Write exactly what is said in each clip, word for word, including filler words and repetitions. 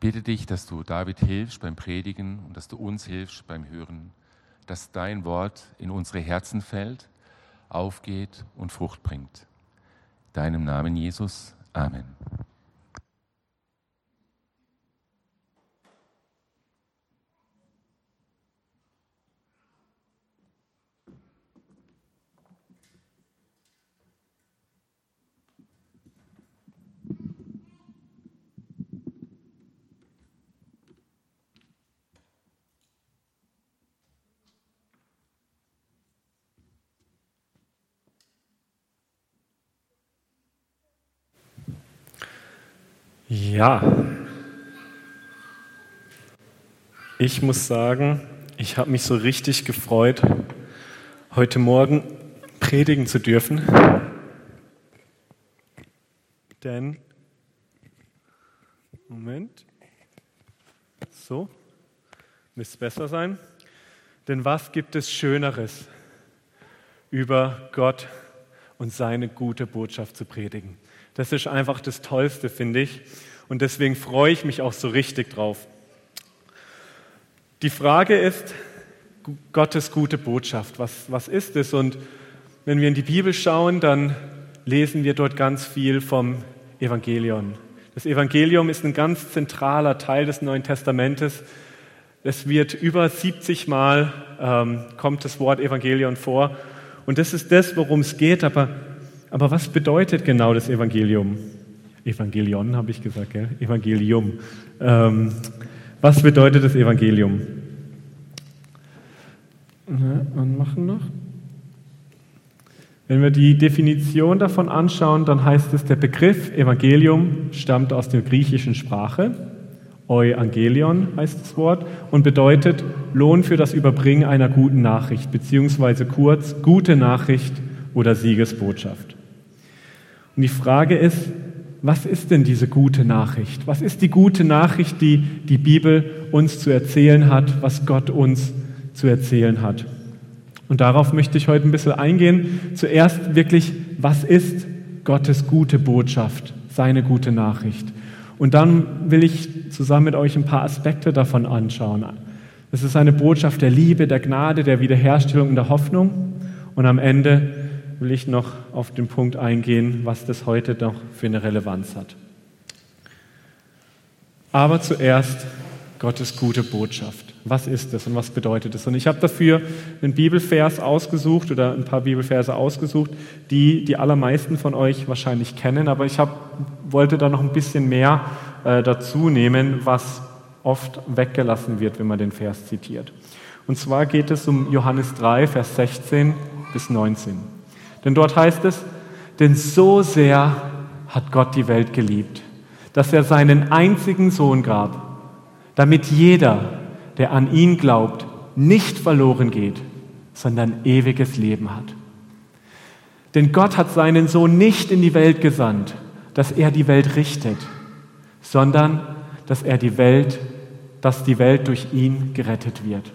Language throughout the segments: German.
bitte dich, dass du David hilfst beim Predigen und dass du uns hilfst beim Hören, dass dein Wort in unsere Herzen fällt, aufgeht und Frucht bringt. In deinem Namen, Jesus. Amen. Ja, ich muss sagen, ich habe mich so richtig gefreut, heute Morgen predigen zu dürfen, denn, Moment, so, müsste besser sein, denn was gibt es Schöneres, über Gott und seine gute Botschaft zu predigen? Das ist einfach das Tollste, finde ich. Und deswegen freue ich mich auch so richtig drauf. Die Frage ist, Gottes gute Botschaft, was, was ist es? Und wenn wir in die Bibel schauen, dann lesen wir dort ganz viel vom Evangelium. Das Evangelium ist ein ganz zentraler Teil des Neuen Testamentes. Es wird über siebzig Mal, ähm, kommt das Wort Evangelium vor. Und das ist das, worum es geht, aber Aber was bedeutet genau das Evangelium? Evangelion habe ich gesagt, gell? Evangelium. Ähm, was bedeutet das Evangelium? Na, anmachen noch. Wenn wir die Definition davon anschauen, dann heißt es, der Begriff Evangelium stammt aus der griechischen Sprache. Euangelion heißt das Wort und bedeutet Lohn für das Überbringen einer guten Nachricht, beziehungsweise kurz gute Nachricht oder Siegesbotschaft. Und die Frage ist, was ist denn diese gute Nachricht? Was ist die gute Nachricht, die die Bibel uns zu erzählen hat, was Gott uns zu erzählen hat? Und darauf möchte ich heute ein bisschen eingehen. Zuerst wirklich, was ist Gottes gute Botschaft, seine gute Nachricht? Und dann will ich zusammen mit euch ein paar Aspekte davon anschauen. Es ist eine Botschaft der Liebe, der Gnade, der Wiederherstellung und der Hoffnung. Und am Ende will ich noch auf den Punkt eingehen, was das heute noch für eine Relevanz hat. Aber zuerst Gottes gute Botschaft. Was ist das und was bedeutet es? Und ich habe dafür einen Bibelvers ausgesucht oder ein paar Bibelverse ausgesucht, die die allermeisten von euch wahrscheinlich kennen, aber ich hab, wollte da noch ein bisschen mehr äh, dazu nehmen, was oft weggelassen wird, wenn man den Vers zitiert. Und zwar geht es um Johannes drei, Vers sechzehn bis neunzehn. Denn dort heißt es, denn so sehr hat Gott die Welt geliebt, dass er seinen einzigen Sohn gab, damit jeder, der an ihn glaubt, nicht verloren geht, sondern ewiges Leben hat. Denn Gott hat seinen Sohn nicht in die Welt gesandt, dass er die Welt richtet, sondern dass er die Welt, dass die Welt durch ihn gerettet wird.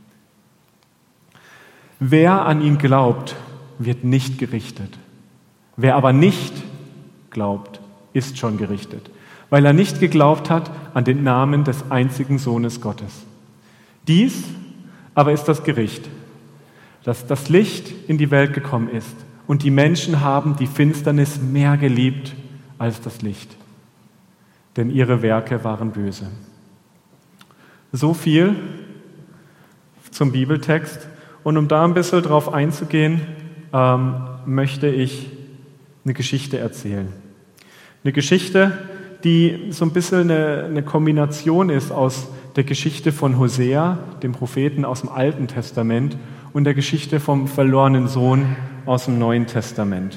Wer an ihn glaubt, wird nicht gerichtet. Wer aber nicht glaubt, ist schon gerichtet, weil er nicht geglaubt hat an den Namen des einzigen Sohnes Gottes. Dies aber ist das Gericht, dass das Licht in die Welt gekommen ist und die Menschen haben die Finsternis mehr geliebt als das Licht, denn ihre Werke waren böse. So viel zum Bibeltext. Und um da ein bisschen drauf einzugehen, ähm, möchte ich eine Geschichte erzählen. Eine Geschichte, die so ein bisschen eine, eine Kombination ist aus der Geschichte von Hosea, dem Propheten aus dem Alten Testament, und der Geschichte vom verlorenen Sohn aus dem Neuen Testament.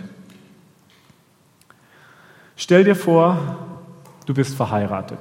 Stell dir vor, du bist verheiratet.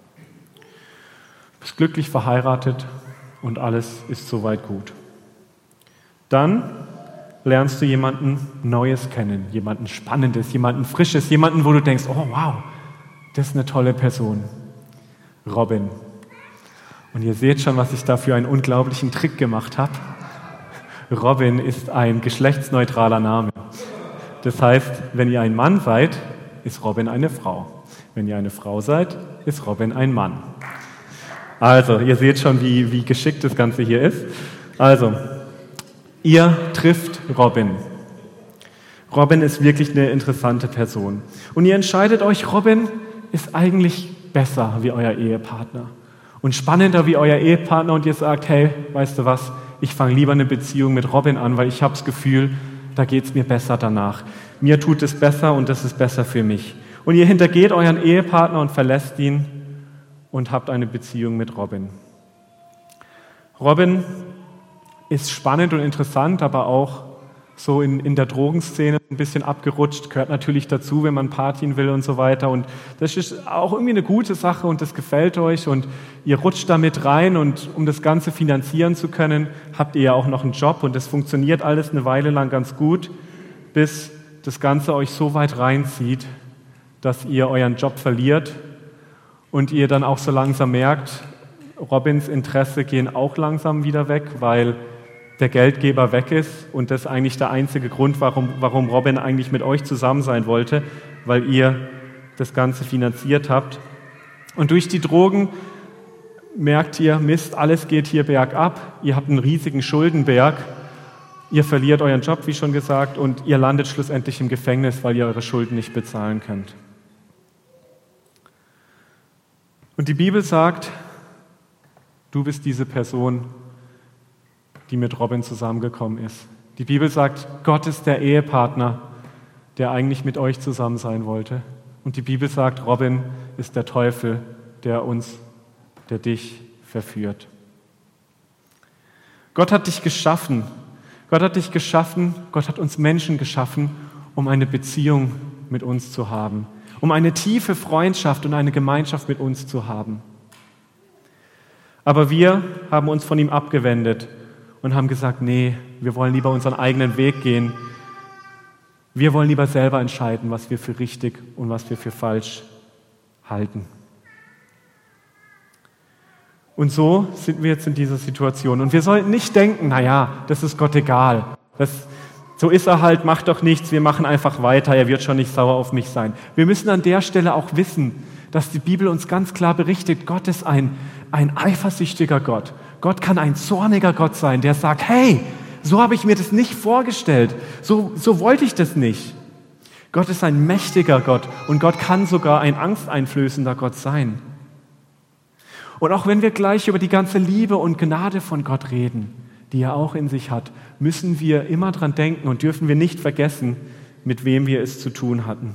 Du bist glücklich verheiratet und alles ist soweit gut. Dann lernst du jemanden Neues kennen, jemanden Spannendes, jemanden Frisches, jemanden, wo du denkst, oh wow, das ist eine tolle Person. Robin. Und ihr seht schon, was ich da für einen unglaublichen Trick gemacht habe. Robin ist ein geschlechtsneutraler Name. Das heißt, wenn ihr ein Mann seid, ist Robin eine Frau. Wenn ihr eine Frau seid, ist Robin ein Mann. Also, ihr seht schon, wie, wie geschickt das Ganze hier ist. Also, ihr trifft Robin. Robin ist wirklich eine interessante Person. Und ihr entscheidet euch, Robin ist eigentlich besser wie euer Ehepartner und spannender wie euer Ehepartner und ihr sagt, hey, weißt du was, ich fange lieber eine Beziehung mit Robin an, weil ich habe das Gefühl, da geht es mir besser danach. Mir tut es besser und das ist besser für mich. Und ihr hintergeht euren Ehepartner und verlässt ihn und habt eine Beziehung mit Robin. Robin ist spannend und interessant, aber auch so in, in der Drogenszene ein bisschen abgerutscht, gehört natürlich dazu, wenn man partien will und so weiter. Und das ist auch irgendwie eine gute Sache und das gefällt euch und ihr rutscht da mit rein und um das Ganze finanzieren zu können, habt ihr ja auch noch einen Job und das funktioniert alles eine Weile lang ganz gut, bis das Ganze euch so weit reinzieht, dass ihr euren Job verliert und ihr dann auch so langsam merkt, Robins Interesse gehen auch langsam wieder weg, weil der Geldgeber weg ist und das ist eigentlich der einzige Grund, warum, warum Robin eigentlich mit euch zusammen sein wollte, weil ihr das Ganze finanziert habt. Und durch die Drogen merkt ihr, Mist, alles geht hier bergab, ihr habt einen riesigen Schuldenberg, ihr verliert euren Job, wie schon gesagt, und ihr landet schlussendlich im Gefängnis, weil ihr eure Schulden nicht bezahlen könnt. Und die Bibel sagt, du bist diese Person, die mit Robin zusammengekommen ist. Die Bibel sagt, Gott ist der Ehepartner, der eigentlich mit euch zusammen sein wollte. Und die Bibel sagt, Robin ist der Teufel, der uns, der dich verführt. Gott hat dich geschaffen. Gott hat dich geschaffen, Gott hat uns Menschen geschaffen, um eine Beziehung mit uns zu haben, um eine tiefe Freundschaft und eine Gemeinschaft mit uns zu haben. Aber wir haben uns von ihm abgewendet und haben gesagt, nee, wir wollen lieber unseren eigenen Weg gehen. Wir wollen lieber selber entscheiden, was wir für richtig und was wir für falsch halten. Und so sind wir jetzt in dieser Situation. Und wir sollten nicht denken, naja, das ist Gott egal. Das, so ist er halt, macht doch nichts, wir machen einfach weiter, er wird schon nicht sauer auf mich sein. Wir müssen an der Stelle auch wissen, dass die Bibel uns ganz klar berichtet, Gott ist ein, ein eifersüchtiger Gott. Gott kann ein zorniger Gott sein, der sagt, hey, so habe ich mir das nicht vorgestellt, so, so wollte ich das nicht. Gott ist ein mächtiger Gott und Gott kann sogar ein angsteinflößender Gott sein. Und auch wenn wir gleich über die ganze Liebe und Gnade von Gott reden, die er auch in sich hat, müssen wir immer dran denken und dürfen wir nicht vergessen, mit wem wir es zu tun hatten.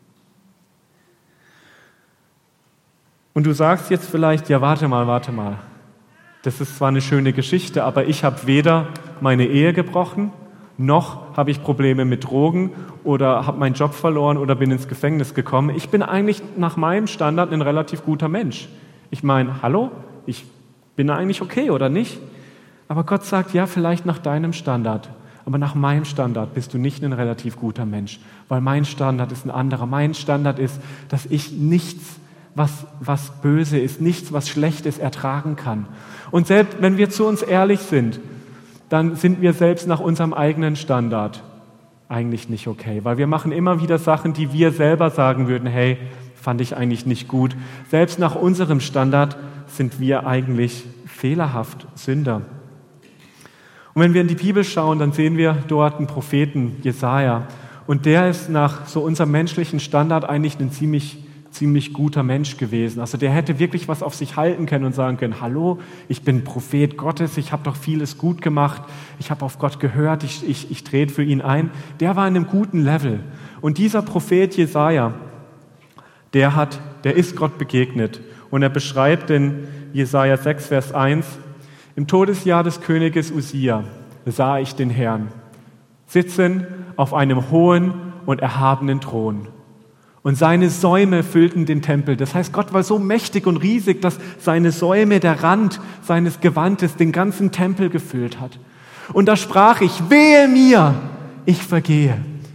Und du sagst jetzt vielleicht, ja, warte mal, warte mal. Das ist zwar eine schöne Geschichte, aber ich habe weder meine Ehe gebrochen, noch habe ich Probleme mit Drogen oder habe meinen Job verloren oder bin ins Gefängnis gekommen. Ich bin eigentlich nach meinem Standard ein relativ guter Mensch. Ich meine, hallo, ich bin eigentlich okay, oder nicht? Aber Gott sagt, ja, vielleicht nach deinem Standard, aber nach meinem Standard bist du nicht ein relativ guter Mensch, weil mein Standard ist ein anderer. Mein Standard ist, dass ich nichts Was, was böse ist, nichts, was schlecht ist, ertragen kann. Und selbst wenn wir zu uns ehrlich sind, dann sind wir selbst nach unserem eigenen Standard eigentlich nicht okay, weil wir machen immer wieder Sachen, die wir selber sagen würden, hey, fand ich eigentlich nicht gut. Selbst nach unserem Standard sind wir eigentlich fehlerhaft, Sünder. Und wenn wir in die Bibel schauen, dann sehen wir dort einen Propheten, Jesaja, und der ist nach so unserem menschlichen Standard eigentlich ein ziemlich ziemlich guter Mensch gewesen. Also der hätte wirklich was auf sich halten können und sagen können, hallo, ich bin Prophet Gottes, ich habe doch vieles gut gemacht, ich habe auf Gott gehört, ich, ich, ich trete für ihn ein. Der war in einem guten Level. Und dieser Prophet Jesaja, der hat, der ist Gott begegnet. Und er beschreibt in Jesaja sechs, Vers eins, im Todesjahr des Königes Usia sah ich den Herrn sitzen auf einem hohen und erhabenen Thron. Und seine Säume füllten den Tempel. Das heißt, Gott war so mächtig und riesig, dass seine Säume, der Rand seines Gewandes, den ganzen Tempel gefüllt hat. Und da sprach ich, wehe mir, ich vergehe.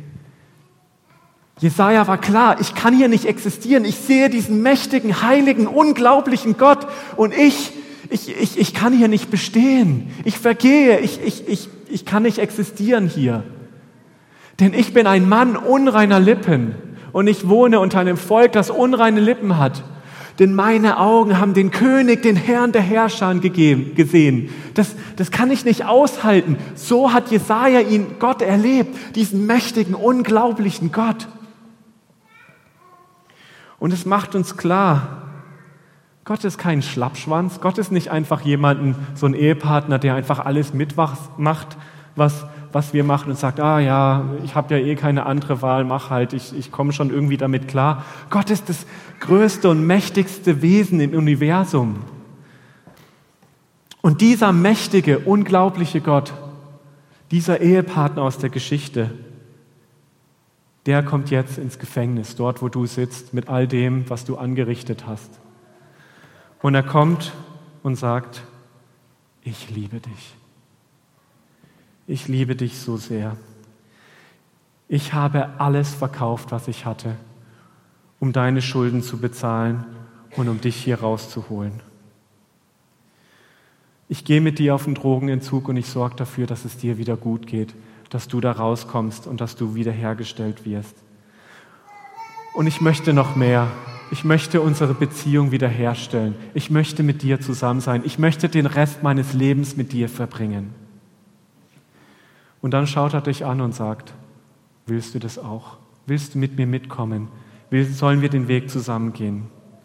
Jesaja war klar, ich kann hier nicht existieren. Ich sehe diesen mächtigen, heiligen, unglaublichen Gott und ich, ich, ich, ich kann hier nicht bestehen. Ich vergehe, ich, ich, ich, ich kann nicht existieren hier. Denn ich bin ein Mann unreiner Lippen und ich wohne unter einem Volk, das unreine Lippen hat. Denn meine Augen haben den König, den Herrn der Herrscher gegeben, gesehen. Das, das kann ich nicht aushalten. So hat Jesaja ihn, Gott erlebt, diesen mächtigen, unglaublichen Gott. Und es macht uns klar, Gott ist kein Schlappschwanz. Gott ist nicht einfach jemanden, so ein Ehepartner, der einfach alles mitmacht, was, was wir machen und sagt, ah ja, ich habe ja eh keine andere Wahl, mach halt, ich, ich komme schon irgendwie damit klar. Gott ist das größte und mächtigste Wesen im Universum. Und dieser mächtige, unglaubliche Gott, dieser Ehepartner aus der Geschichte, der kommt jetzt ins Gefängnis, dort wo du sitzt, mit all dem, was du angerichtet hast. Und er kommt und sagt, ich liebe dich. Ich liebe dich so sehr. Ich habe alles verkauft, was ich hatte, um deine Schulden zu bezahlen und um dich hier rauszuholen. Ich gehe mit dir auf den Drogenentzug und ich sorge dafür, dass es dir wieder gut geht, dass du da rauskommst und dass du wiederhergestellt wirst. Und ich möchte noch mehr. Ich möchte unsere Beziehung wiederherstellen. Ich möchte mit dir zusammen sein. Ich möchte den Rest meines Lebens mit dir verbringen. Und dann schaut er dich an und sagt, willst du das auch? Willst du mit mir mitkommen? Sollen wir den Weg zusammen gehen?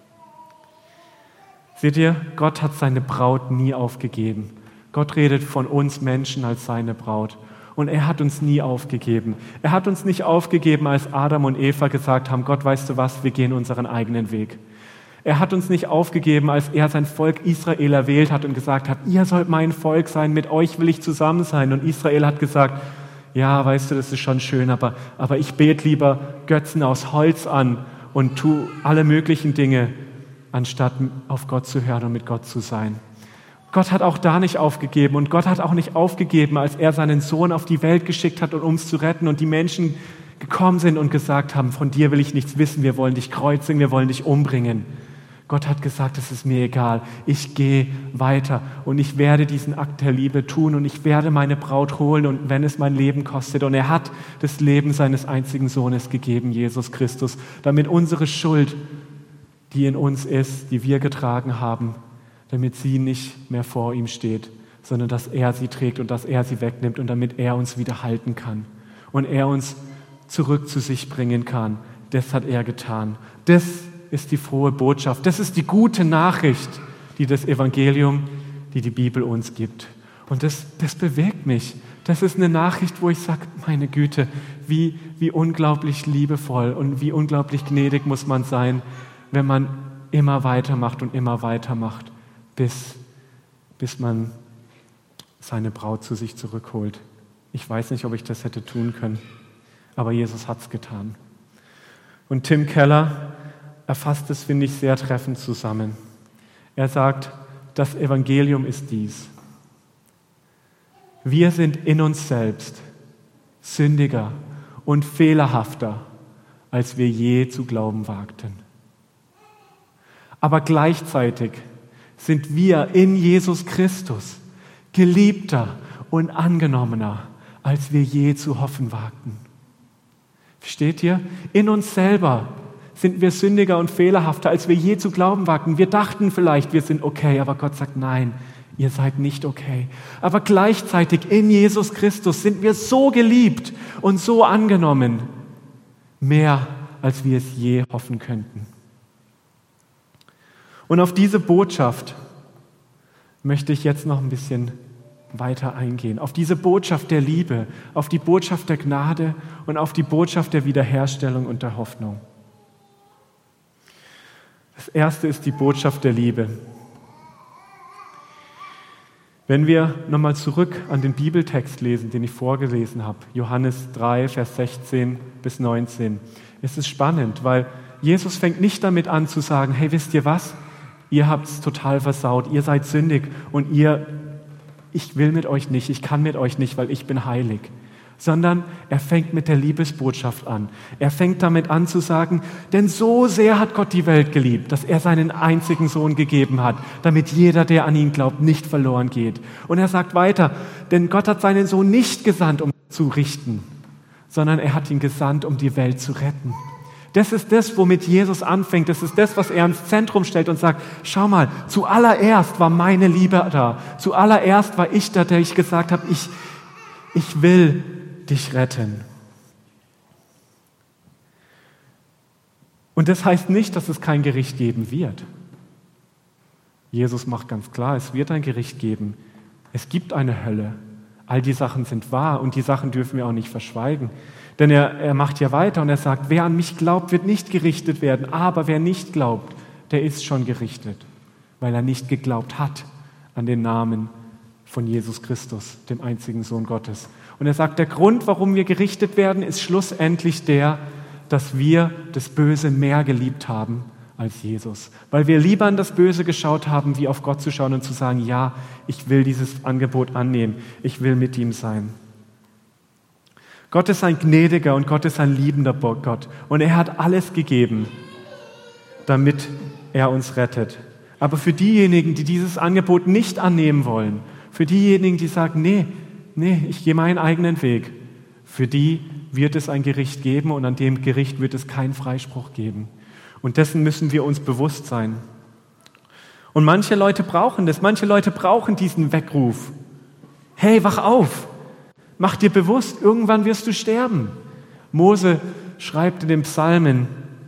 Seht ihr, Gott hat seine Braut nie aufgegeben. Gott redet von uns Menschen als seine Braut. Und er hat uns nie aufgegeben. Er hat uns nicht aufgegeben, als Adam und Eva gesagt haben, Gott, weißt du was, wir gehen unseren eigenen Weg. Er hat uns nicht aufgegeben, als er sein Volk Israel erwählt hat und gesagt hat, ihr sollt mein Volk sein, mit euch will ich zusammen sein. Und Israel hat gesagt, ja, weißt du, das ist schon schön, aber, aber ich bete lieber Götzen aus Holz an und tu alle möglichen Dinge, anstatt auf Gott zu hören und mit Gott zu sein. Gott hat auch da nicht aufgegeben und Gott hat auch nicht aufgegeben, als er seinen Sohn auf die Welt geschickt hat, um uns zu retten und die Menschen gekommen sind und gesagt haben, von dir will ich nichts wissen, wir wollen dich kreuzigen, wir wollen dich umbringen. Gott hat gesagt, es ist mir egal, ich gehe weiter und ich werde diesen Akt der Liebe tun und ich werde meine Braut holen und wenn es mein Leben kostet. Und er hat das Leben seines einzigen Sohnes gegeben, Jesus Christus, damit unsere Schuld, die in uns ist, die wir getragen haben, damit sie nicht mehr vor ihm steht, sondern dass er sie trägt und dass er sie wegnimmt und damit er uns wieder halten kann und er uns zurück zu sich bringen kann. Das hat er getan. Das ist die frohe Botschaft. Das ist die gute Nachricht, die das Evangelium, die die Bibel uns gibt. Und das, das bewegt mich. Das ist eine Nachricht, wo ich sage, meine Güte, wie, wie unglaublich liebevoll und wie unglaublich gnädig muss man sein, wenn man immer weitermacht und immer weitermacht, bis, bis man seine Braut zu sich zurückholt. Ich weiß nicht, ob ich das hätte tun können, aber Jesus hat es getan. Und Tim Keller erfasst es, finde ich, sehr treffend zusammen. Er sagt, das Evangelium ist dies. Wir sind in uns selbst sündiger und fehlerhafter, als wir je zu glauben wagten. Aber gleichzeitig sind wir in Jesus Christus geliebter und angenommener, als wir je zu hoffen wagten. Versteht ihr? In uns selber sind wir sündiger und fehlerhafter, als wir je zu glauben wagten. Wir dachten vielleicht, wir sind okay, aber Gott sagt, nein, ihr seid nicht okay. Aber gleichzeitig in Jesus Christus sind wir so geliebt und so angenommen, mehr als wir es je hoffen könnten. Und auf diese Botschaft möchte ich jetzt noch ein bisschen weiter eingehen. Auf diese Botschaft der Liebe, auf die Botschaft der Gnade und auf die Botschaft der Wiederherstellung und der Hoffnung. Das erste ist die Botschaft der Liebe. Wenn wir nochmal zurück an den Bibeltext lesen, den ich vorgelesen habe, Johannes drei, Vers sechzehn bis neunzehn, ist es spannend, weil Jesus fängt nicht damit an zu sagen, hey, wisst ihr was? Ihr habt es total versaut, ihr seid sündig und ihr, ich will mit euch nicht, ich kann mit euch nicht, weil ich bin heilig. Sondern er fängt mit der Liebesbotschaft an. Er fängt damit an zu sagen, denn so sehr hat Gott die Welt geliebt, dass er seinen einzigen Sohn gegeben hat, damit jeder, der an ihn glaubt, nicht verloren geht. Und er sagt weiter, denn Gott hat seinen Sohn nicht gesandt, um zu richten, sondern er hat ihn gesandt, um die Welt zu retten. Das ist das, womit Jesus anfängt. Das ist das, was er ins Zentrum stellt und sagt, schau mal, zuallererst war meine Liebe da. Zuallererst war ich da, der ich gesagt habe, ich, ich will dich retten. Und das heißt nicht, dass es kein Gericht geben wird. Jesus macht ganz klar, es wird ein Gericht geben. Es gibt eine Hölle. All die Sachen sind wahr und die Sachen dürfen wir auch nicht verschweigen. Denn er, er macht ja weiter und er sagt, wer an mich glaubt, wird nicht gerichtet werden. Aber wer nicht glaubt, der ist schon gerichtet, weil er nicht geglaubt hat an den Namen von Jesus Christus, dem einzigen Sohn Gottes. Und er sagt, der Grund, warum wir gerichtet werden, ist schlussendlich der, dass wir das Böse mehr geliebt haben als Jesus. Weil wir lieber an das Böse geschaut haben, wie auf Gott zu schauen und zu sagen, ja, ich will dieses Angebot annehmen, ich will mit ihm sein. Gott ist ein gnädiger und Gott ist ein liebender Gott. Und er hat alles gegeben, damit er uns rettet. Aber für diejenigen, die dieses Angebot nicht annehmen wollen, für diejenigen, die sagen, nee, nee, ich gehe meinen eigenen Weg, für die wird es ein Gericht geben und an dem Gericht wird es keinen Freispruch geben. Und dessen müssen wir uns bewusst sein. Und manche Leute brauchen das, manche Leute brauchen diesen Weckruf. Hey, wach auf! Mach dir bewusst, irgendwann wirst du sterben. Mose schreibt in den Psalmen,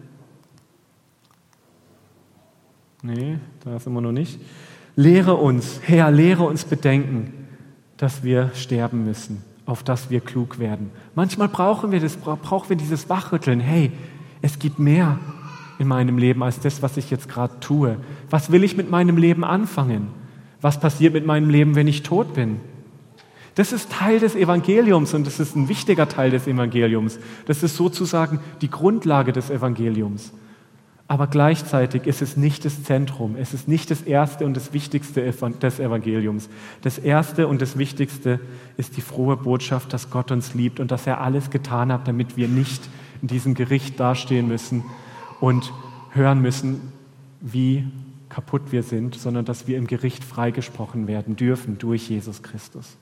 nee, da sind wir noch nicht, lehre uns, Herr, lehre uns bedenken, dass wir sterben müssen, auf dass wir klug werden. Manchmal brauchen wir das, brauchen wir dieses Wachrütteln. Hey, es gibt mehr in meinem Leben als das, was ich jetzt gerade tue. Was will ich mit meinem Leben anfangen? Was passiert mit meinem Leben, wenn ich tot bin? Das ist Teil des Evangeliums und das ist ein wichtiger Teil des Evangeliums. Das ist sozusagen die Grundlage des Evangeliums. Aber gleichzeitig ist es nicht das Zentrum. Es ist nicht das Erste und das Wichtigste des Evangeliums. Das Erste und das Wichtigste ist die frohe Botschaft, dass Gott uns liebt und dass er alles getan hat, damit wir nicht in diesem Gericht dastehen müssen und hören müssen, wie kaputt wir sind, sondern dass wir im Gericht freigesprochen werden dürfen durch Jesus Christus.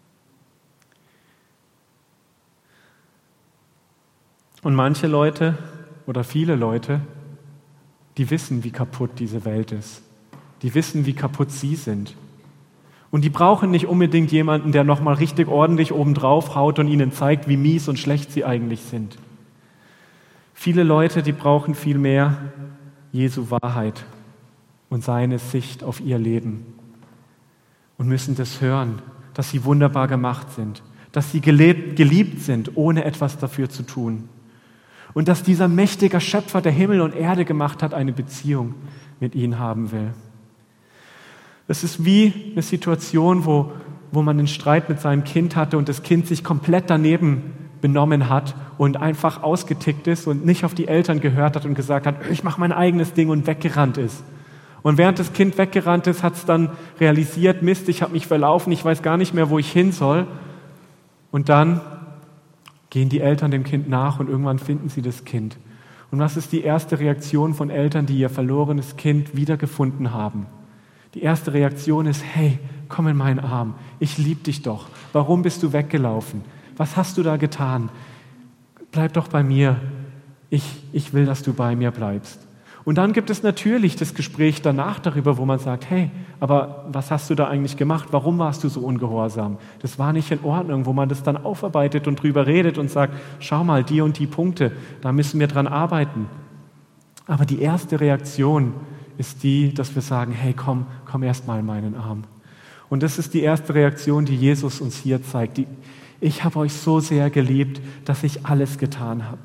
Und manche Leute oder viele Leute, die wissen, wie kaputt diese Welt ist. Die wissen, wie kaputt sie sind. Und die brauchen nicht unbedingt jemanden, der nochmal richtig ordentlich obendrauf haut und ihnen zeigt, wie mies und schlecht sie eigentlich sind. Viele Leute, die brauchen vielmehr Jesu Wahrheit und seine Sicht auf ihr Leben und müssen das hören, dass sie wunderbar gemacht sind, dass sie gelebt, geliebt sind, ohne etwas dafür zu tun. Und dass dieser mächtige Schöpfer, der Himmel und Erde gemacht hat, eine Beziehung mit ihnen haben will. Das ist wie eine Situation, wo, wo man einen Streit mit seinem Kind hatte und das Kind sich komplett daneben benommen hat und einfach ausgetickt ist und nicht auf die Eltern gehört hat und gesagt hat, ich mache mein eigenes Ding und weggerannt ist. Und während das Kind weggerannt ist, hat es dann realisiert, Mist, ich habe mich verlaufen, ich weiß gar nicht mehr, wo ich hin soll. Und dann gehen die Eltern dem Kind nach und irgendwann finden sie das Kind. Und was ist die erste Reaktion von Eltern, die ihr verlorenes Kind wiedergefunden haben? Die erste Reaktion ist, hey, komm in meinen Arm, ich liebe dich doch. Warum bist du weggelaufen? Was hast du da getan? Bleib doch bei mir. Ich, ich will, dass du bei mir bleibst. Und dann gibt es natürlich das Gespräch danach darüber, wo man sagt, hey, aber was hast du da eigentlich gemacht? Warum warst du so ungehorsam? Das war nicht in Ordnung, wo man das dann aufarbeitet und drüber redet und sagt, schau mal, die und die Punkte, da müssen wir dran arbeiten. Aber die erste Reaktion ist die, dass wir sagen, hey, komm, komm erst mal in meinen Arm. Und das ist die erste Reaktion, die Jesus uns hier zeigt. Die, ich habe euch so sehr geliebt, dass ich alles getan habe.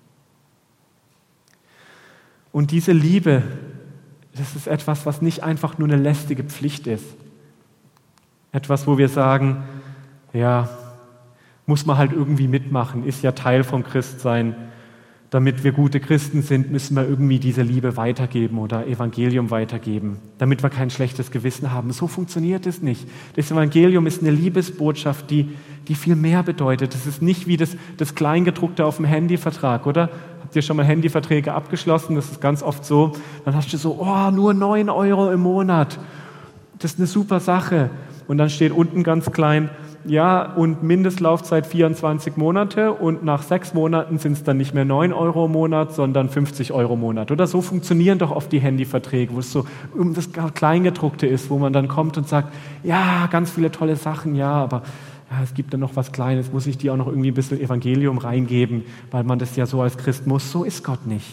Und diese Liebe, das ist etwas, was nicht einfach nur eine lästige Pflicht ist. Etwas, wo wir sagen, ja, muss man halt irgendwie mitmachen, ist ja Teil vom Christsein. Damit wir gute Christen sind, müssen wir irgendwie diese Liebe weitergeben oder Evangelium weitergeben, damit wir kein schlechtes Gewissen haben. So funktioniert es nicht. Das Evangelium ist eine Liebesbotschaft, die, die viel mehr bedeutet. Es ist nicht wie das, das Kleingedruckte auf dem Handyvertrag, oder? Habt ihr schon mal Handyverträge abgeschlossen? Das ist ganz oft so. Dann hast du so, oh, nur neun Euro im Monat. Das ist eine super Sache. Und dann steht unten ganz klein, ja, und Mindestlaufzeit vierundzwanzig Monate und nach sechs Monaten sind es dann nicht mehr neun Euro im Monat, sondern fünfzig Euro im Monat. Oder so funktionieren doch oft die Handyverträge, wo es so um das Kleingedruckte ist, wo man dann kommt und sagt, ja, ganz viele tolle Sachen, ja, aber ja, es gibt dann noch was Kleines, muss ich dir auch noch irgendwie ein bisschen Evangelium reingeben, weil man das ja so als Christ muss. So ist Gott nicht.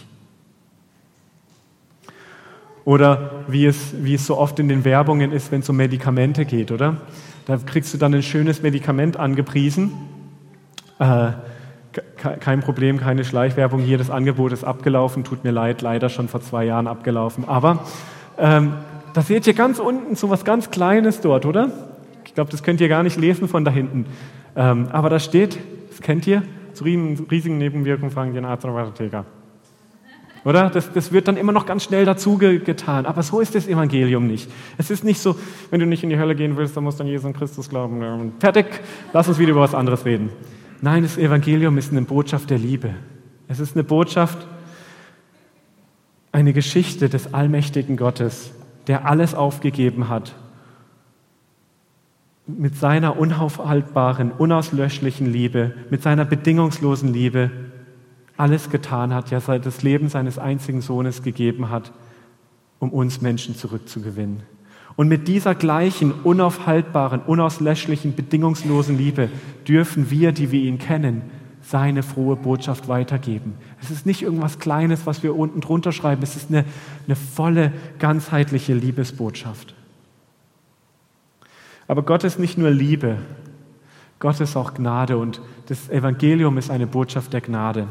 Oder wie es, wie es so oft in den Werbungen ist, wenn es um Medikamente geht, oder? Da kriegst du dann ein schönes Medikament angepriesen. Äh, kein Problem, keine Schleichwerbung hier, das Angebot ist abgelaufen, tut mir leid, leider schon vor zwei Jahren abgelaufen. Aber ähm, da seht ihr ganz unten so was ganz Kleines dort, oder? Ich glaube, das könnt ihr gar nicht lesen von da hinten. Ähm, aber da steht, das kennt ihr, zu riesigen Nebenwirkungen fragen den Arzt oder Apotheker. Oder? Das, das wird dann immer noch ganz schnell dazu ge- getan. Aber so ist das Evangelium nicht. Es ist nicht so, wenn du nicht in die Hölle gehen willst, dann musst du an Jesus Christus glauben. Fertig, lass uns wieder über was anderes reden. Nein, das Evangelium ist eine Botschaft der Liebe. Es ist eine Botschaft, eine Geschichte des allmächtigen Gottes, der alles aufgegeben hat, mit seiner unaufhaltbaren, unauslöschlichen Liebe, mit seiner bedingungslosen Liebe alles getan hat, ja das Leben seines einzigen Sohnes gegeben hat, um uns Menschen zurückzugewinnen. Und mit dieser gleichen, unaufhaltbaren, unauslöschlichen, bedingungslosen Liebe dürfen wir, die wir ihn kennen, seine frohe Botschaft weitergeben. Es ist nicht irgendwas Kleines, was wir unten drunter schreiben, es ist eine, eine volle, ganzheitliche Liebesbotschaft. Aber Gott ist nicht nur Liebe, Gott ist auch Gnade und das Evangelium ist eine Botschaft der Gnade.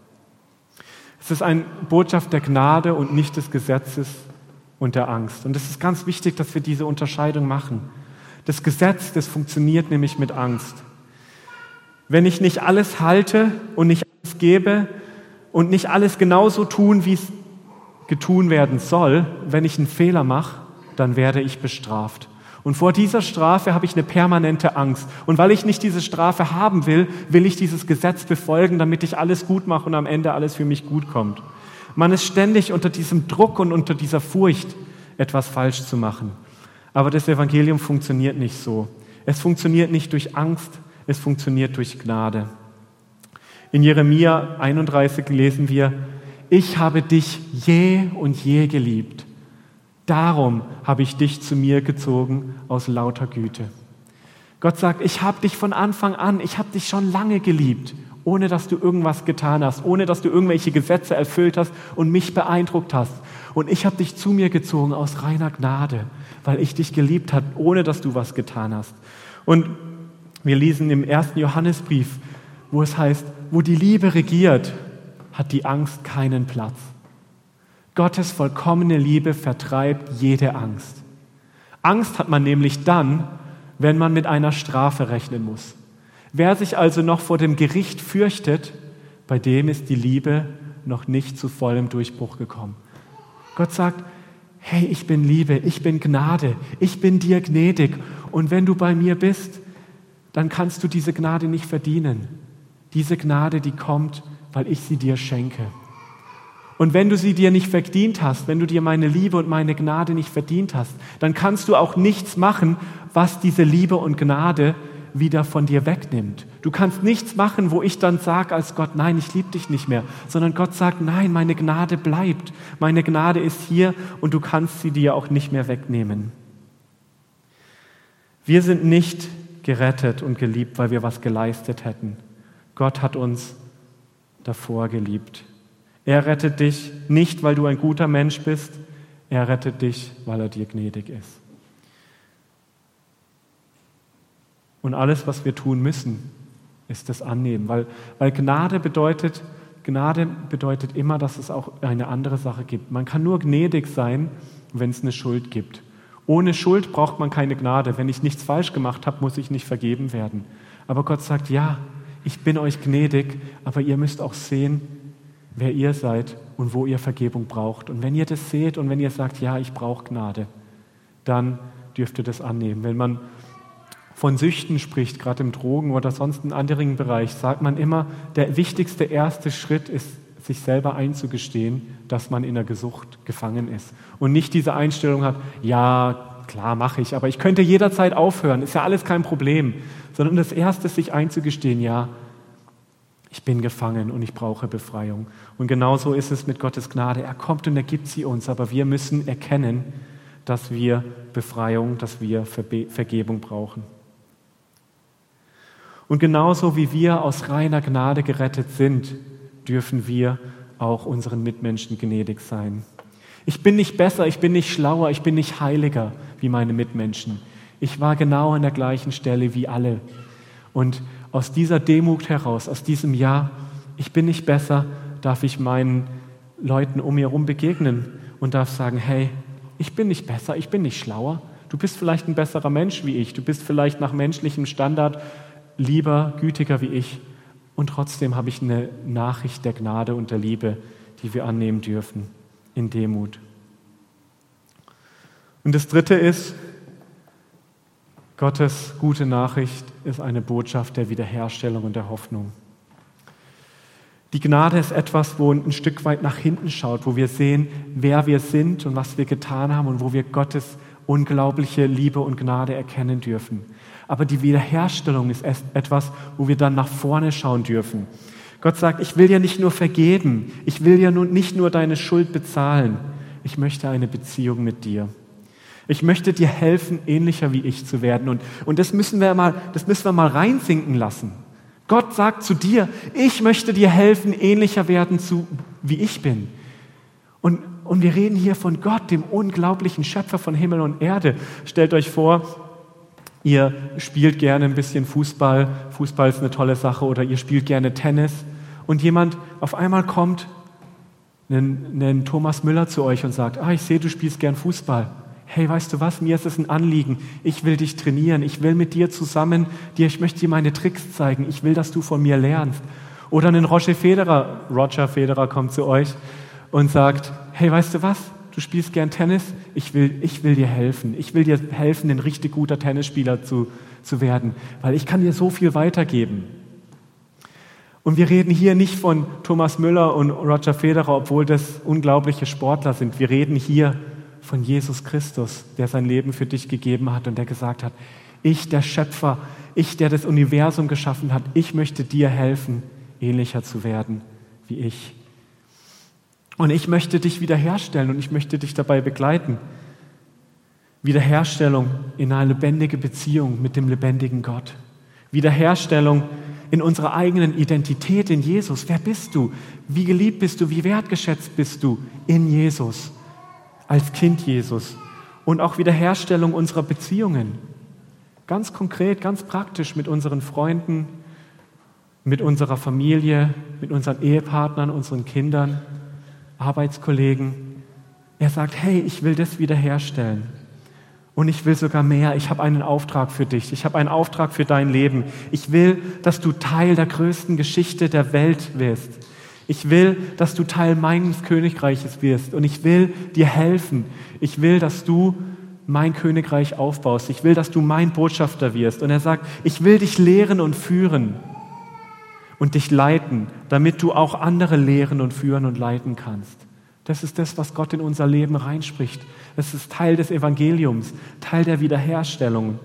Es ist eine Botschaft der Gnade und nicht des Gesetzes und der Angst. Und es ist ganz wichtig, dass wir diese Unterscheidung machen. Das Gesetz, das funktioniert nämlich mit Angst. Wenn ich nicht alles halte und nicht alles gebe und nicht alles genauso tun, wie es getun werden soll, wenn ich einen Fehler mache, dann werde ich bestraft. Und vor dieser Strafe habe ich eine permanente Angst. Und weil ich nicht diese Strafe haben will, will ich dieses Gesetz befolgen, damit ich alles gut mache und am Ende alles für mich gut kommt. Man ist ständig unter diesem Druck und unter dieser Furcht, etwas falsch zu machen. Aber das Evangelium funktioniert nicht so. Es funktioniert nicht durch Angst, es funktioniert durch Gnade. In Jeremia einunddreißig lesen wir, ich habe dich je und je geliebt. Darum habe ich dich zu mir gezogen aus lauter Güte. Gott sagt, ich habe dich von Anfang an, ich habe dich schon lange geliebt, ohne dass du irgendwas getan hast, ohne dass du irgendwelche Gesetze erfüllt hast und mich beeindruckt hast. Und ich habe dich zu mir gezogen aus reiner Gnade, weil ich dich geliebt habe, ohne dass du was getan hast. Und wir lesen im ersten Johannesbrief, wo es heißt, wo die Liebe regiert, hat die Angst keinen Platz. Gottes vollkommene Liebe vertreibt jede Angst. Angst hat man nämlich dann, wenn man mit einer Strafe rechnen muss. Wer sich also noch vor dem Gericht fürchtet, bei dem ist die Liebe noch nicht zu vollem Durchbruch gekommen. Gott sagt, hey, ich bin Liebe, ich bin Gnade, ich bin dir gnädig und wenn du bei mir bist, dann kannst du diese Gnade nicht verdienen. Diese Gnade, die kommt, weil ich sie dir schenke. Und wenn du sie dir nicht verdient hast, wenn du dir meine Liebe und meine Gnade nicht verdient hast, dann kannst du auch nichts machen, was diese Liebe und Gnade wieder von dir wegnimmt. Du kannst nichts machen, wo ich dann sage als Gott, nein, ich liebe dich nicht mehr, sondern Gott sagt, nein, meine Gnade bleibt. Meine Gnade ist hier und du kannst sie dir auch nicht mehr wegnehmen. Wir sind nicht gerettet und geliebt, weil wir was geleistet hätten. Gott hat uns davor geliebt. Er rettet dich nicht, weil du ein guter Mensch bist, er rettet dich, weil er dir gnädig ist. Und alles, was wir tun müssen, ist das annehmen, weil, weil Gnade bedeutet, Gnade bedeutet immer, dass es auch eine andere Sache gibt. Man kann nur gnädig sein, wenn es eine Schuld gibt. Ohne Schuld braucht man keine Gnade. Wenn ich nichts falsch gemacht habe, muss ich nicht vergeben werden. Aber Gott sagt, ja, ich bin euch gnädig, aber ihr müsst auch sehen, wer ihr seid und wo ihr Vergebung braucht. Und wenn ihr das seht und wenn ihr sagt, ja, ich brauche Gnade, dann dürft ihr das annehmen. Wenn man von Süchten spricht, gerade im Drogen- oder sonst in anderen Bereich, sagt man immer, der wichtigste erste Schritt ist, sich selber einzugestehen, dass man in der Sucht gefangen ist. Und nicht diese Einstellung hat, ja, klar mache ich, aber ich könnte jederzeit aufhören, ist ja alles kein Problem. sondern das Erste ist, sich einzugestehen, ja, ich bin gefangen und ich brauche Befreiung. Und genauso ist es mit Gottes Gnade. Er kommt und er gibt sie uns, aber wir müssen erkennen, dass wir Befreiung, dass wir Verbe- Vergebung brauchen. Und genauso wie wir aus reiner Gnade gerettet sind, dürfen wir auch unseren Mitmenschen gnädig sein. Ich bin nicht besser, ich bin nicht schlauer, ich bin nicht heiliger wie meine Mitmenschen. Ich war genau an der gleichen Stelle wie alle. Und aus dieser Demut heraus, aus diesem Ja, ich bin nicht besser, darf ich meinen Leuten um mir herum begegnen und darf sagen, hey, ich bin nicht besser, ich bin nicht schlauer. Du bist vielleicht ein besserer Mensch wie ich, du bist vielleicht nach menschlichem Standard lieber, gütiger wie ich. Und trotzdem habe ich eine Nachricht der Gnade und der Liebe, die wir annehmen dürfen, in Demut. Und das Dritte ist, Gottes gute Nachricht ist eine Botschaft der Wiederherstellung und der Hoffnung. Die Gnade ist etwas, wo ein Stück weit nach hinten schaut, wo wir sehen, wer wir sind und was wir getan haben und wo wir Gottes unglaubliche Liebe und Gnade erkennen dürfen. Aber die Wiederherstellung ist etwas, wo wir dann nach vorne schauen dürfen. Gott sagt, ich will ja nicht nur vergeben, ich will ja nun nicht nur deine Schuld bezahlen, ich möchte eine Beziehung mit dir. Ich möchte dir helfen, ähnlicher wie ich zu werden. Und, und das müssen wir mal, das müssen wir mal reinsinken lassen. Gott sagt zu dir, ich möchte dir helfen, ähnlicher werden zu, wie ich bin. Und, und wir reden hier von Gott, dem unglaublichen Schöpfer von Himmel und Erde. Stellt euch vor, ihr spielt gerne ein bisschen Fußball, Fußball ist eine tolle Sache, oder ihr spielt gerne Tennis und jemand auf einmal kommt, ein, ein Thomas Müller zu euch und sagt, ah, ich sehe, du spielst gern Fußball. Hey, weißt du was, mir ist es ein Anliegen, ich will dich trainieren, ich will mit dir zusammen, dir, ich möchte dir meine Tricks zeigen, ich will, dass du von mir lernst. Oder ein Roger Federer, Roger Federer kommt zu euch und sagt, hey, weißt du was, du spielst gern Tennis, ich will, ich will dir helfen, ich will dir helfen, ein richtig guter Tennisspieler zu, zu werden, weil ich kann dir so viel weitergeben. Und wir reden hier nicht von Thomas Müller und Roger Federer, obwohl das unglaubliche Sportler sind, wir reden hier von Jesus Christus, der sein Leben für dich gegeben hat und der gesagt hat, ich, der Schöpfer, ich, der das Universum geschaffen hat, ich möchte dir helfen, ähnlicher zu werden wie ich. Und ich möchte dich wiederherstellen und ich möchte dich dabei begleiten. Wiederherstellung in eine lebendige Beziehung mit dem lebendigen Gott. Wiederherstellung in unserer eigenen Identität in Jesus. Wer bist du? Wie geliebt bist du? Wie wertgeschätzt bist du in Jesus? Als Kind Jesus und auch Wiederherstellung unserer Beziehungen. Ganz konkret, ganz praktisch mit unseren Freunden, mit unserer Familie, mit unseren Ehepartnern, unseren Kindern, Arbeitskollegen. Er sagt, hey, ich will das wiederherstellen. Und ich will sogar mehr. Ich habe einen Auftrag für dich. Ich habe einen Auftrag für dein Leben. Ich will, dass du Teil der größten Geschichte der Welt wirst. Ich will, dass du Teil meines Königreiches wirst und ich will dir helfen. Ich will, dass du mein Königreich aufbaust. Ich will, dass du mein Botschafter wirst. Und er sagt, ich will dich lehren und führen und dich leiten, damit du auch andere lehren und führen und leiten kannst. Das ist das, was Gott in unser Leben reinspricht. Das ist Teil des Evangeliums, Teil der Wiederherstellung.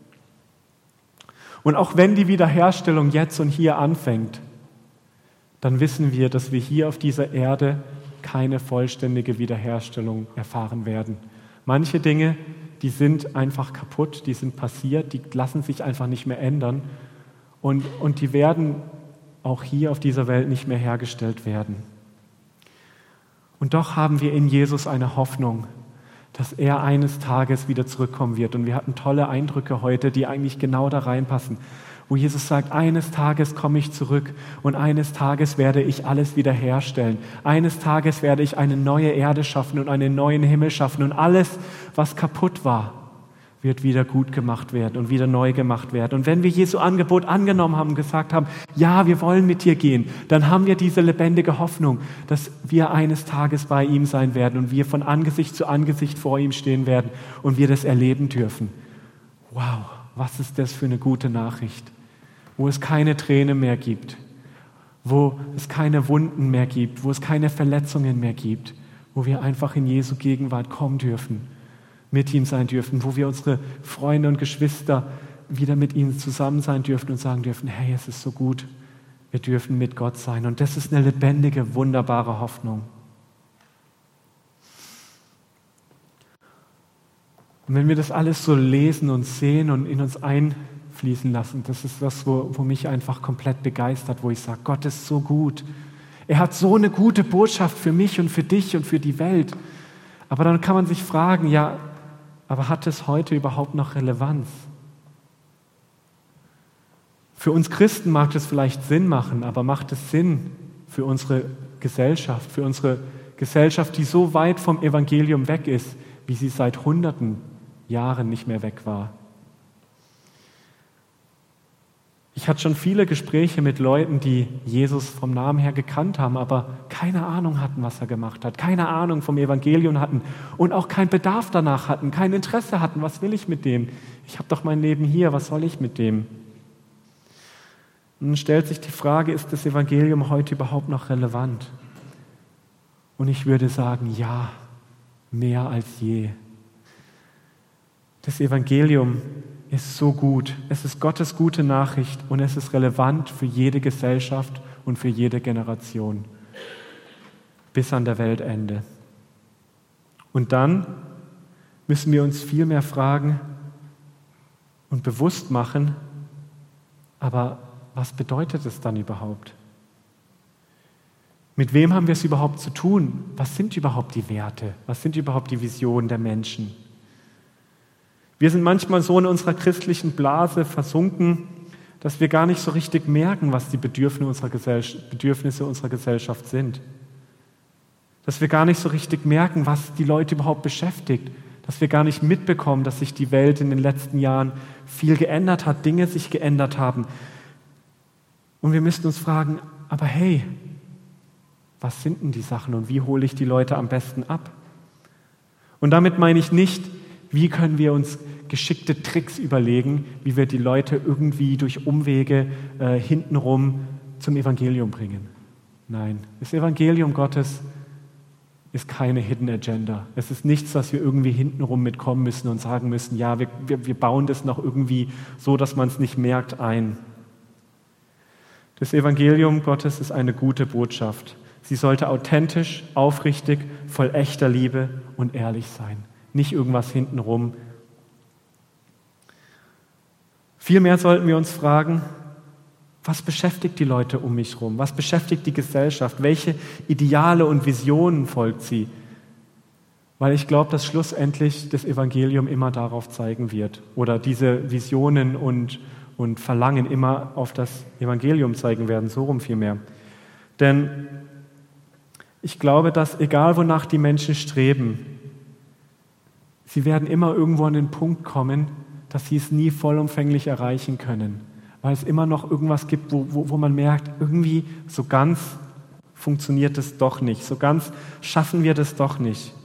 Und auch wenn die Wiederherstellung jetzt und hier anfängt, dann wissen wir, dass wir hier auf dieser Erde keine vollständige Wiederherstellung erfahren werden. Manche Dinge, die sind einfach kaputt, die sind passiert, die lassen sich einfach nicht mehr ändern und, und die werden auch hier auf dieser Welt nicht mehr hergestellt werden. Und doch haben wir in Jesus eine Hoffnung, dass er eines Tages wieder zurückkommen wird. Und wir hatten tolle Eindrücke heute, die eigentlich genau da reinpassen, wo Jesus sagt, eines Tages komme ich zurück und eines Tages werde ich alles wiederherstellen. Eines Tages werde ich eine neue Erde schaffen und einen neuen Himmel schaffen und alles, was kaputt war, wird wieder gut gemacht werden und wieder neu gemacht werden. Und wenn wir Jesu Angebot angenommen haben und gesagt haben, ja, wir wollen mit dir gehen, dann haben wir diese lebendige Hoffnung, dass wir eines Tages bei ihm sein werden und wir von Angesicht zu Angesicht vor ihm stehen werden und wir das erleben dürfen. Wow, was ist das für eine gute Nachricht, wo es keine Tränen mehr gibt, wo es keine Wunden mehr gibt, wo es keine Verletzungen mehr gibt, wo wir einfach in Jesu Gegenwart kommen dürfen, mit ihm sein dürfen, wo wir unsere Freunde und Geschwister wieder mit ihnen zusammen sein dürfen und sagen dürfen, hey, es ist so gut, wir dürfen mit Gott sein. Und das ist eine lebendige, wunderbare Hoffnung. Und wenn wir das alles so lesen und sehen und in uns einfließen lassen, das ist das, wo, wo mich einfach komplett begeistert, wo ich sage, Gott ist so gut. Er hat so eine gute Botschaft für mich und für dich und für die Welt. Aber dann kann man sich fragen, ja, aber hat es heute überhaupt noch Relevanz? Für uns Christen mag das vielleicht Sinn machen, aber macht es Sinn für unsere Gesellschaft, für unsere Gesellschaft, die so weit vom Evangelium weg ist, wie sie seit hunderten Jahren nicht mehr weg war? Ich hatte schon viele Gespräche mit Leuten, die Jesus vom Namen her gekannt haben, aber keine Ahnung hatten, was er gemacht hat, keine Ahnung vom Evangelium hatten und auch keinen Bedarf danach hatten, kein Interesse hatten, was will ich mit dem? Ich habe doch mein Leben hier, was soll ich mit dem? Und dann stellt sich die Frage, ist das Evangelium heute überhaupt noch relevant? Und ich würde sagen, ja, mehr als je. Das Evangelium ist so gut. Es ist Gottes gute Nachricht und es ist relevant für jede Gesellschaft und für jede Generation bis an der Weltende. Und dann müssen wir uns viel mehr fragen und bewusst machen, aber was bedeutet es dann überhaupt? Mit wem haben wir es überhaupt zu tun? Was sind überhaupt die Werte? Was sind überhaupt die Visionen der Menschen? Wir sind manchmal so in unserer christlichen Blase versunken, dass wir gar nicht so richtig merken, was die Bedürfnisse unserer Gesellschaft, Bedürfnisse unserer Gesellschaft sind. Dass wir gar nicht so richtig merken, was die Leute überhaupt beschäftigt. Dass wir gar nicht mitbekommen, dass sich die Welt in den letzten Jahren viel geändert hat, Dinge sich geändert haben. Und wir müssen uns fragen, aber hey, was sind denn die Sachen und wie hole ich die Leute am besten ab? Und damit meine ich nicht, wie können wir uns geschickte Tricks überlegen, wie wir die Leute irgendwie durch Umwege äh, hintenrum zum Evangelium bringen. Nein, das Evangelium Gottes ist keine Hidden Agenda. Es ist nichts, was wir irgendwie hintenrum mitkommen müssen und sagen müssen, ja, wir, wir, wir bauen das noch irgendwie so, dass man es nicht merkt, ein. Das Evangelium Gottes ist eine gute Botschaft. Sie sollte authentisch, aufrichtig, voll echter Liebe und ehrlich sein. Nicht irgendwas hintenrum. Vielmehr sollten wir uns fragen, was beschäftigt die Leute um mich herum? Was beschäftigt die Gesellschaft? Welche Ideale und Visionen folgt sie? Weil ich glaube, dass schlussendlich das Evangelium immer darauf zeigen wird oder diese Visionen und, und Verlangen immer auf das Evangelium zeigen werden, so rum vielmehr. Denn ich glaube, dass egal wonach die Menschen streben, sie werden immer irgendwo an den Punkt kommen, dass sie es nie vollumfänglich erreichen können, weil es immer noch irgendwas gibt, wo, wo, wo man merkt, irgendwie so ganz funktioniert es doch nicht, so ganz schaffen wir das doch nicht.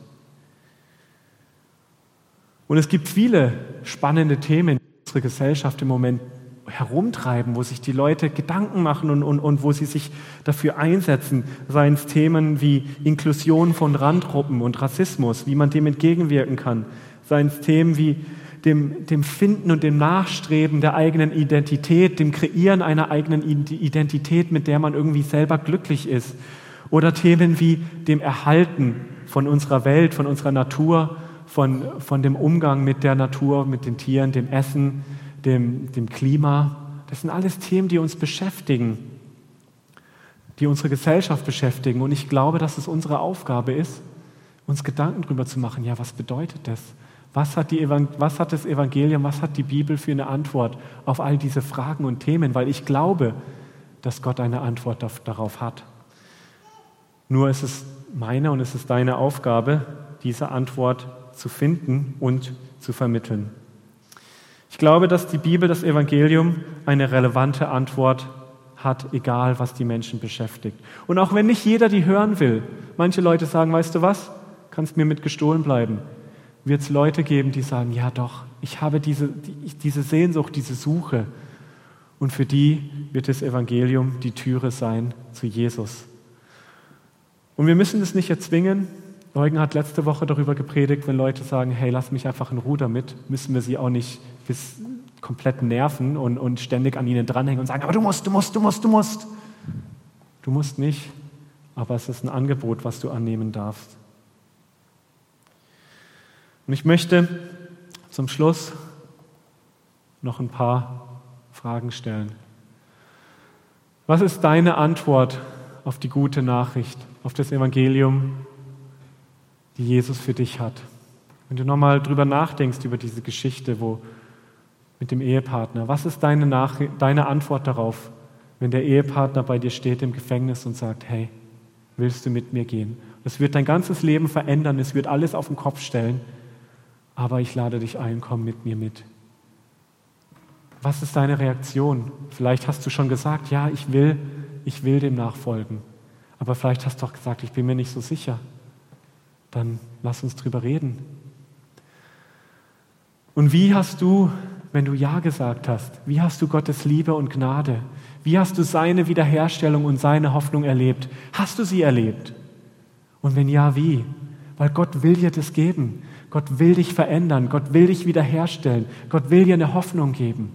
Und es gibt viele spannende Themen, die unsere Gesellschaft im Moment herumtreiben, wo sich die Leute Gedanken machen und, und, und wo sie sich dafür einsetzen, seien es Themen wie Inklusion von Randgruppen und Rassismus, wie man dem entgegenwirken kann, seien es Themen wie dem, dem Finden und dem Nachstreben der eigenen Identität, dem Kreieren einer eigenen Identität, mit der man irgendwie selber glücklich ist, oder Themen wie dem Erhalten von unserer Welt, von unserer Natur, von, von dem Umgang mit der Natur, mit den Tieren, dem Essen, Dem, dem Klima. Das sind alles Themen, die uns beschäftigen, die unsere Gesellschaft beschäftigen. Und ich glaube, dass es unsere Aufgabe ist, uns Gedanken darüber zu machen, ja, was bedeutet das? Was hat, die, was hat das Evangelium, was hat die Bibel für eine Antwort auf all diese Fragen und Themen? Weil ich glaube, dass Gott eine Antwort darauf hat. Nur ist es meine und es ist deine Aufgabe, diese Antwort zu finden und zu vermitteln. Ich glaube, dass die Bibel, das Evangelium, eine relevante Antwort hat, egal was die Menschen beschäftigt. Und auch wenn nicht jeder die hören will, manche Leute sagen, weißt du was, kannst mir mit gestohlen bleiben, wird es Leute geben, die sagen, ja doch, ich habe diese, die, diese Sehnsucht, diese Suche. Und für die wird das Evangelium die Türe sein zu Jesus. Und wir müssen das nicht erzwingen. Eugen hat letzte Woche darüber gepredigt, wenn Leute sagen, hey, lass mich einfach in Ruhe damit, müssen wir sie auch nicht bis komplett nerven und, und ständig an ihnen dranhängen und sagen, aber du musst, du musst, du musst, du musst. Du musst nicht, aber es ist ein Angebot, was du annehmen darfst. Und ich möchte zum Schluss noch ein paar Fragen stellen. Was ist deine Antwort auf die gute Nachricht, auf das Evangelium, die Jesus für dich hat? Wenn du nochmal drüber nachdenkst, über diese Geschichte, wo mit dem Ehepartner, was ist deine, Nach- deine Antwort darauf, wenn der Ehepartner bei dir steht im Gefängnis und sagt, hey, willst du mit mir gehen? Es wird dein ganzes Leben verändern, es wird alles auf den Kopf stellen, aber ich lade dich ein, komm mit mir mit. Was ist deine Reaktion? Vielleicht hast du schon gesagt, ja, ich will, ich will dem nachfolgen. Aber vielleicht hast du auch gesagt, ich bin mir nicht so sicher. Dann lass uns drüber reden. Und wie hast du, wenn du Ja gesagt hast, wie hast du Gottes Liebe und Gnade? Wie hast du seine Wiederherstellung und seine Hoffnung erlebt? Hast du sie erlebt? Und wenn ja, wie? Weil Gott will dir das geben. Gott will dich verändern. Gott will dich wiederherstellen. Gott will dir eine Hoffnung geben.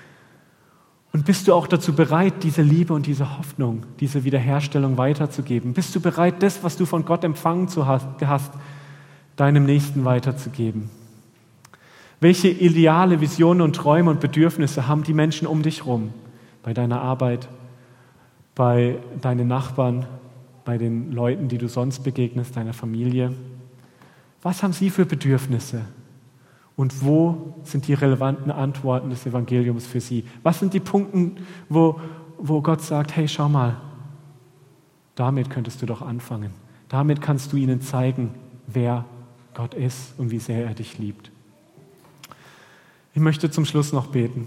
Und bist du auch dazu bereit, diese Liebe und diese Hoffnung, diese Wiederherstellung weiterzugeben? Bist du bereit, das, was du von Gott empfangen hast, deinem Nächsten weiterzugeben? Welche Ideale, Visionen und Träume und Bedürfnisse haben die Menschen um dich herum? Bei deiner Arbeit, bei deinen Nachbarn, bei den Leuten, die du sonst begegnest, deiner Familie? Was haben sie für Bedürfnisse? Und wo sind die relevanten Antworten des Evangeliums für sie? Was sind die Punkte, wo, wo Gott sagt, hey, schau mal, damit könntest du doch anfangen. Damit kannst du ihnen zeigen, wer Gott ist und wie sehr er dich liebt. Ich möchte zum Schluss noch beten.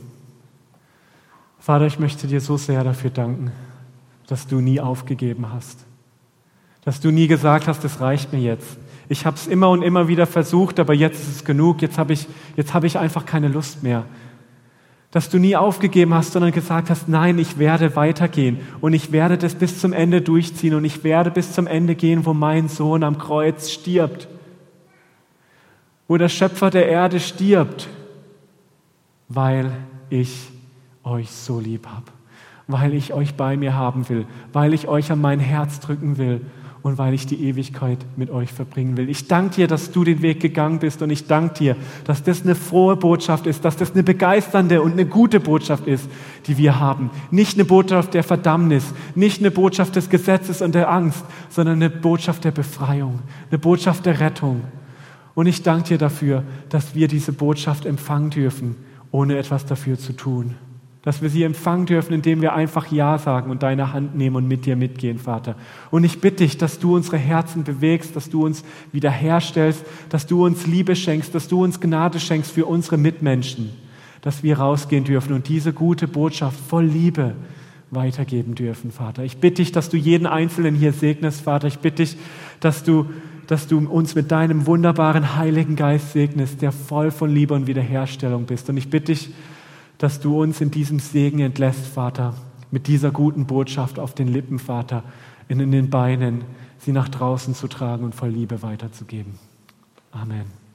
Vater, ich möchte dir so sehr dafür danken, dass du nie aufgegeben hast. Dass du nie gesagt hast, es reicht mir jetzt. Ich habe es immer und immer wieder versucht, aber jetzt ist es genug, jetzt habe ich, jetzt habe ich einfach keine Lust mehr. Dass du nie aufgegeben hast, sondern gesagt hast, nein, ich werde weitergehen und ich werde das bis zum Ende durchziehen und ich werde bis zum Ende gehen, wo mein Sohn am Kreuz stirbt, wo der Schöpfer der Erde stirbt, weil ich euch so lieb habe, weil ich euch bei mir haben will, weil ich euch an mein Herz drücken will und weil ich die Ewigkeit mit euch verbringen will. Ich danke dir, dass du den Weg gegangen bist und ich danke dir, dass das eine frohe Botschaft ist, dass das eine begeisternde und eine gute Botschaft ist, die wir haben. Nicht eine Botschaft der Verdammnis, nicht eine Botschaft des Gesetzes und der Angst, sondern eine Botschaft der Befreiung, eine Botschaft der Rettung. Und ich danke dir dafür, dass wir diese Botschaft empfangen dürfen, ohne etwas dafür zu tun. Dass wir sie empfangen dürfen, indem wir einfach Ja sagen und deine Hand nehmen und mit dir mitgehen, Vater. Und ich bitte dich, dass du unsere Herzen bewegst, dass du uns wiederherstellst, dass du uns Liebe schenkst, dass du uns Gnade schenkst für unsere Mitmenschen, dass wir rausgehen dürfen und diese gute Botschaft voll Liebe weitergeben dürfen, Vater. Ich bitte dich, dass du jeden Einzelnen hier segnest, Vater. Ich bitte dich, dass du, dass du uns mit deinem wunderbaren Heiligen Geist segnest, der voll von Liebe und Wiederherstellung bist. Und ich bitte dich, dass du uns in diesem Segen entlässt, Vater, mit dieser guten Botschaft auf den Lippen, Vater, in den Beinen, sie nach draußen zu tragen und voll Liebe weiterzugeben. Amen.